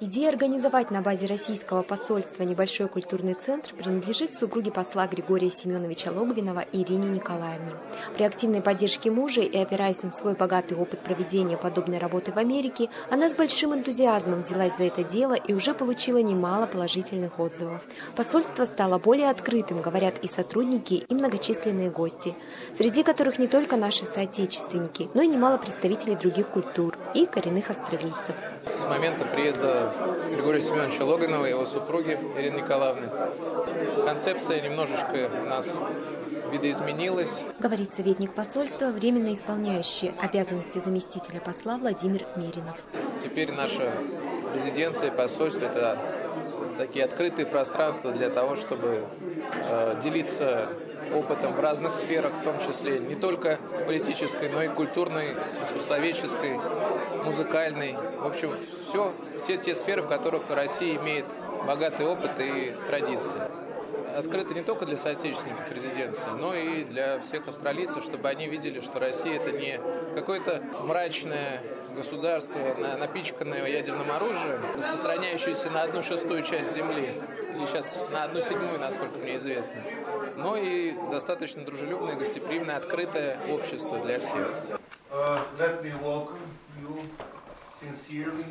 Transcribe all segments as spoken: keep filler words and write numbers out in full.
Идея организовать на базе российского посольства небольшой культурный центр принадлежит супруге посла Григория Семеновича Логвинова Ирине Николаевне. При активной поддержке мужа и опираясь на свой богатый опыт проведения подобной работы в Америке, она с большим энтузиазмом взялась за это дело и уже получила немало положительных отзывов. Посольство стало более открытым, говорят и сотрудники, и многочисленные гости, среди которых не только наши соотечественники, но и немало представителей других культур и коренных австралийцев. С момента приезда Григория Семеновича Логвинова и его супруги Ирины Николаевны концепция немножечко у нас видоизменилась. Говорит советник посольства, временно исполняющий обязанности заместителя посла Владимир Меринов. Теперь наша резиденция и посольство – это такие открытые пространства для того, чтобы э, делиться опытом в разных сферах, в том числе не только политической, но и культурной, искусствоведческой, музыкальной. В общем, все, все те сферы, в которых Россия имеет богатый опыт и традиции. Открыто не только для соотечественников резиденции, но и для всех австралийцев, чтобы они видели, что Россия – это не какое-то мрачное государство, напичканное ядерным оружием, распространяющееся на одну шестую часть земли, или сейчас на одну седьмую, насколько мне известно, но и достаточно дружелюбное, гостеприимное, открытое общество для всех. Uh, let me welcome you sincerely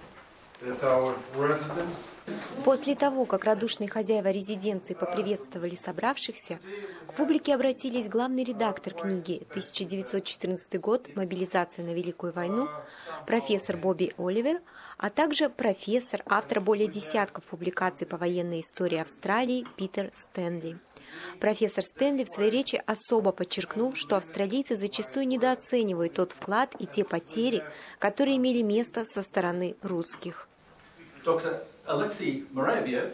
at our residence. После того, как радушные хозяева резиденции поприветствовали собравшихся, к публике обратились главный редактор книги тысяча девятьсот четырнадцатый год «Мобилизация на Великую войну» профессор Бобби Оливер, а также профессор, автор более десятков публикаций по военной истории Австралии Питер Стэнли. Профессор Стэнли в своей речи особо подчеркнул, что австралийцы зачастую недооценивают тот вклад и те потери, которые имели место со стороны русских. Доктор Алексей Муравьев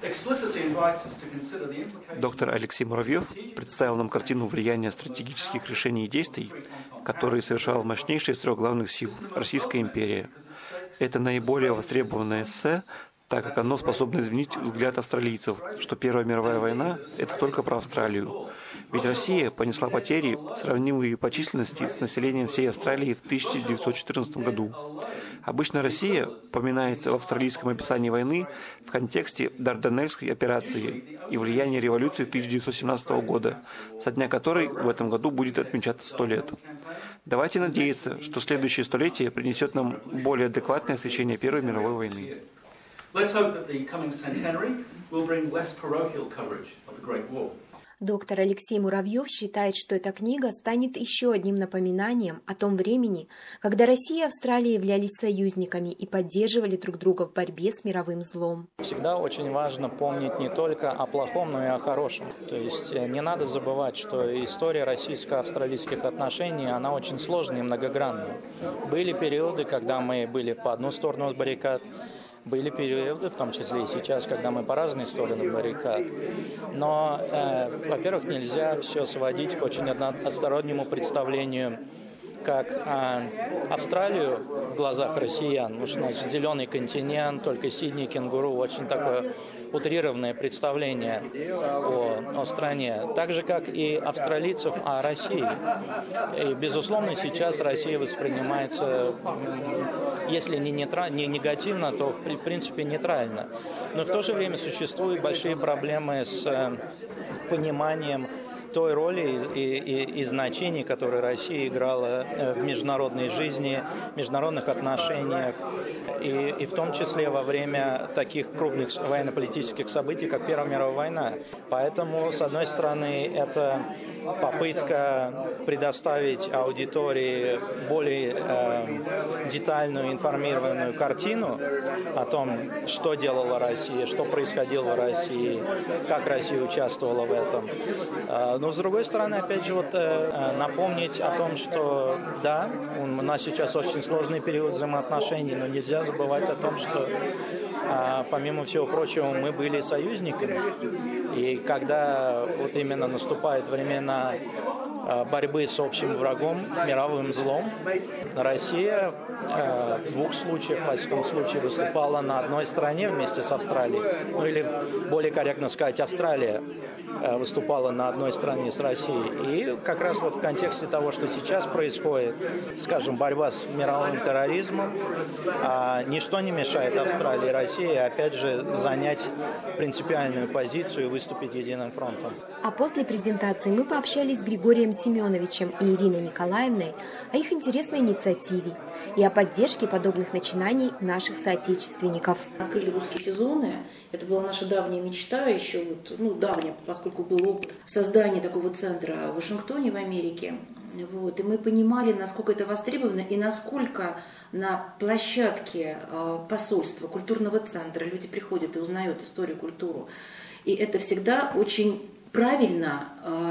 Доктор Алексей Муравьев представил нам картину влияния стратегических решений и действий, которые совершала мощнейшая из трех главных сил – Российская империя. Это наиболее востребованное эссе, так как оно способно изменить взгляд австралийцев, что Первая мировая война – это только про Австралию. Ведь Россия понесла потери, сравнимые по численности с населением всей Австралии в тысяча девятьсот четырнадцатом году. Обычно Россия поминается в австралийском описании войны в контексте Дарданельской операции и влияния революции тысяча девятьсот семнадцатого года, со дня которой в этом году будет отмечаться сто лет. Давайте надеяться, что следующее столетие принесет нам более адекватное освещение Первой мировой войны. Доктор Алексей Муравьев считает, что эта книга станет еще одним напоминанием о том времени, когда Россия и Австралия являлись союзниками и поддерживали друг друга в борьбе с мировым злом. Всегда очень важно помнить не только о плохом, но и о хорошем. То есть не надо забывать, что история российско-австралийских отношений, она очень сложная и многогранная. Были периоды, когда мы были по одну сторону баррикад, были периоды, в том числе и сейчас, когда мы по разные стороны баррикад. Но, э, во-первых, нельзя все сводить к очень одностороннему представлению, как э, Австралию в глазах россиян, потому что, значит, зеленый континент, только Сидней, кенгуру, очень такое утрированное представление о, о стране. Так же, как и австралийцев о России. И, безусловно, сейчас Россия воспринимается, если не, нейтра... не негативно, то, в принципе, нейтрально. Но в то же время существуют большие проблемы с пониманием той роли и, и, и значений, которые Россия играла в международной жизни, международных отношениях, и, и в том числе во время таких крупных военно-политических событий, как Первая мировая война. Поэтому, с одной стороны, это попытка предоставить аудитории более э, детальную, информированную картину о том, что делала Россия, что происходило в России, как Россия участвовала в этом. Но, с другой стороны, опять же, вот, э, напомнить о том, что, да, у нас сейчас очень сложный период взаимоотношений, но нельзя забывать о том, что, э, помимо всего прочего, мы были союзниками. И когда вот именно наступают времена борьбы с общим врагом, мировым злом. Россия в двух случаях, в восьмом случае, выступала на одной стороне вместе с Австралией. Ну или, более корректно сказать, Австралия выступала на одной стороне с Россией. И как раз вот в контексте того, что сейчас происходит, скажем, борьба с мировым терроризмом, ничто не мешает Австралии и России, опять же, занять принципиальную позицию и выступить единым фронтом. А после презентации мы пообщались с Григорием Семеновичем и Ириной Николаевной о их интересной инициативе и о поддержке подобных начинаний наших соотечественников. Открыли русские сезоны. Это была наша давняя мечта, еще вот, ну, давняя, поскольку был опыт создания такого центра в Вашингтоне, в Америке. Вот, и мы понимали, насколько это востребовано и насколько на площадке посольства, культурного центра люди приходят и узнают историю, культуру. И это всегда очень правильно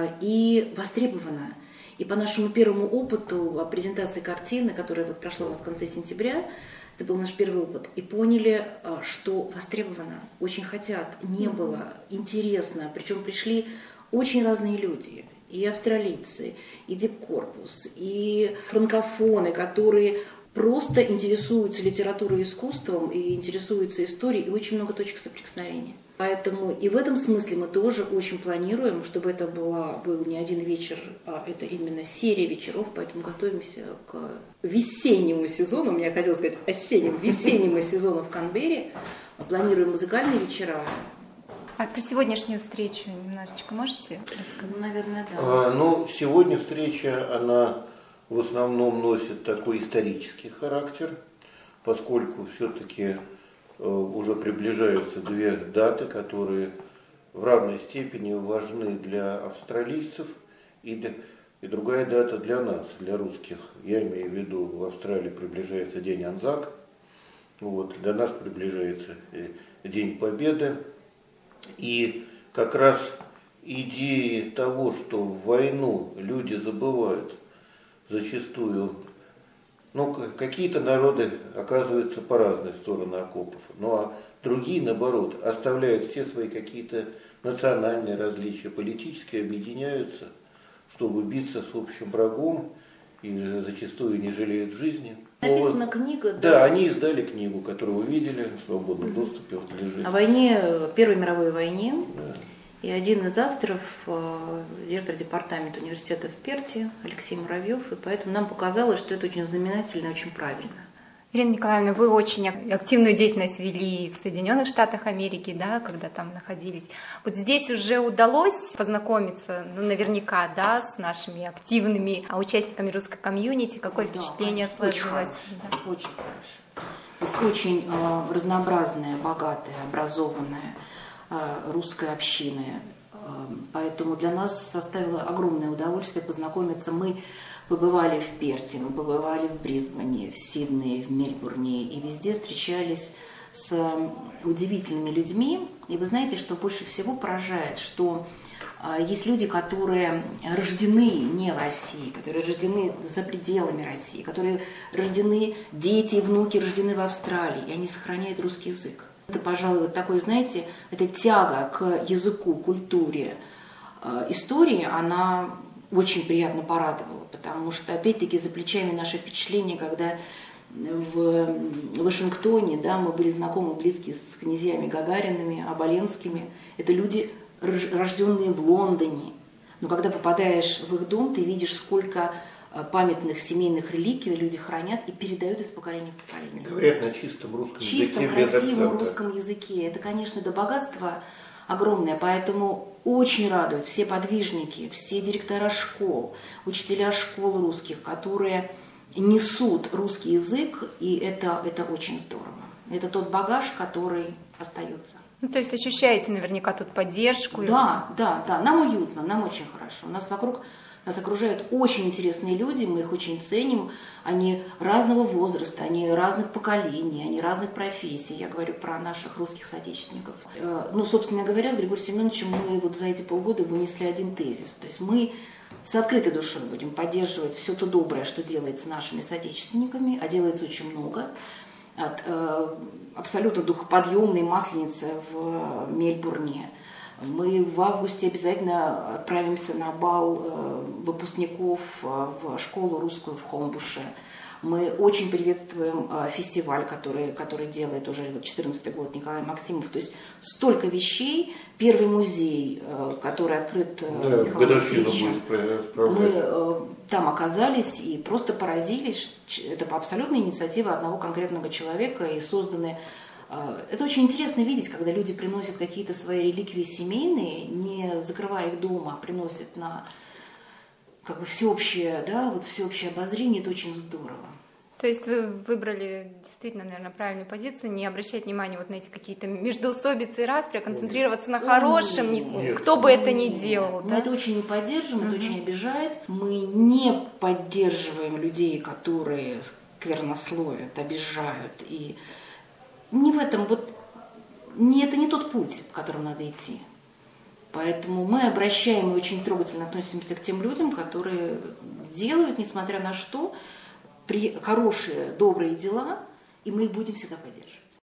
и востребовано. И по нашему первому опыту презентации картины, которая вот прошла у нас в конце сентября, это был наш первый опыт, и поняли, что востребовано, очень хотят, не было, интересно, причем пришли очень разные люди. И австралийцы, и дипкорпус, и франкофоны, которые просто интересуются литературой и искусством, и интересуются историей, и очень много точек соприкосновения. Поэтому и в этом смысле мы тоже очень планируем, чтобы это была, был не один вечер, а это именно серия вечеров, поэтому готовимся к весеннему сезону, мне хотелось сказать осеннему, весеннему сезону в Канберре, планируем музыкальные вечера. А про сегодняшнюю встречу немножечко можете рассказать? Ну, наверное, да. А, ну, сегодня встреча, она в основном носит такой исторический характер, поскольку все-таки э, уже приближаются две даты, которые в равной степени важны для австралийцев, и, для, и другая дата для нас, для русских. Я имею в виду, в Австралии приближается День Анзак, вот, для нас приближается День Победы. И как раз идеи того, что в войну люди забывают зачастую, ну, какие-то народы оказываются по разные стороны окопов, ну а другие, наоборот, оставляют все свои какие-то национальные различия, политически объединяются, чтобы биться с общим врагом, и зачастую не жалеют жизни. Написана вот. книга. Да, да, они издали книгу, которую вы видели, в свободном доступе вот лежит. О войне, Первой мировой войне. Да. И один из авторов, директор департамента университета в Перте, Алексей Муравьев, и поэтому нам показалось, что это очень знаменательно и очень правильно. Ирина Николаевна, вы очень активную деятельность вели в Соединенных Штатах Америки, да, когда там находились. Вот здесь уже удалось познакомиться, ну, наверняка, да, с нашими активными участниками русской комьюнити. Какое да, впечатление очень сложилось? Хорошо, да. очень хорошо. Здесь очень э, разнообразная, богатая, образованная э, русская община. Э, поэтому для нас составило огромное удовольствие познакомиться. Мы побывали в Перте, мы побывали в Брисбене, в Сиднее, в Мельбурне, и везде встречались с удивительными людьми. И вы знаете, что больше всего поражает, что есть люди, которые рождены не в России, которые рождены за пределами России, которые рождены, дети и внуки рождены в Австралии, и они сохраняют русский язык. Это, пожалуй, вот такой, знаете, эта тяга к языку, культуре, истории, она очень приятно порадовала, потому что, опять-таки, за плечами наши впечатления, когда в Вашингтоне, да, мы были знакомы, близкие с князьями Гагаринами, Оболенскими. Это люди, рожденные в Лондоне. Но когда попадаешь в их дом, ты видишь, сколько памятных семейных реликвий люди хранят и передают из поколения в поколение. Говорят на чистом русском чистом, языке. Чистом, красивом русском языке. Это, конечно, до богатства огромное, поэтому очень радуют все подвижники, все директора школ, учителя школ русских, которые несут русский язык, и это, это очень здорово. Это тот багаж, который остается. Ну, то есть ощущаете наверняка тут поддержку? Да, да, да, нам уютно, нам очень хорошо. У нас вокруг нас окружают очень интересные люди, мы их очень ценим. Они разного возраста, они разных поколений, они разных профессий. Я говорю про наших русских соотечественников. Ну, собственно говоря, с Григорием Семеновичем мы вот за эти полгода вынесли один тезис. То есть мы с открытой душой будем поддерживать все то доброе, что делается нашими соотечественниками, а делается очень много. От э, абсолютно духоподъемной масленицы в Мельбурне Мы в августе обязательно отправимся на бал выпускников в школу русскую в Хомбуше. Мы очень приветствуем фестиваль, который, который делает уже четырнадцатый год Николай Максимов. То есть столько вещей. Первый музей, который открыт да, Михаилом Васильевичем. Мы там оказались и просто поразились. Это абсолютная инициатива одного конкретного человека и созданы. Это очень интересно видеть, когда люди приносят какие-то свои реликвии семейные, не закрывая их дома, а приносят на как бы всеобщее, да, вот всеобщее обозрение. Это очень здорово. То есть вы выбрали действительно, наверное, правильную позицию, не обращать внимания вот на эти какие-то междоусобицы и распри, а концентрироваться на хорошем, Нет. кто бы это ни делал. Мы да? это очень не поддерживаем, Угу. это очень обижает. Мы не поддерживаем людей, которые сквернословят, обижают. И не в этом, вот, не, это не тот путь, по которому надо идти. Поэтому мы обращаем и очень трогательно относимся к тем людям, которые делают, несмотря на что, при, хорошие, добрые дела, и мы их будем всегда поддерживать.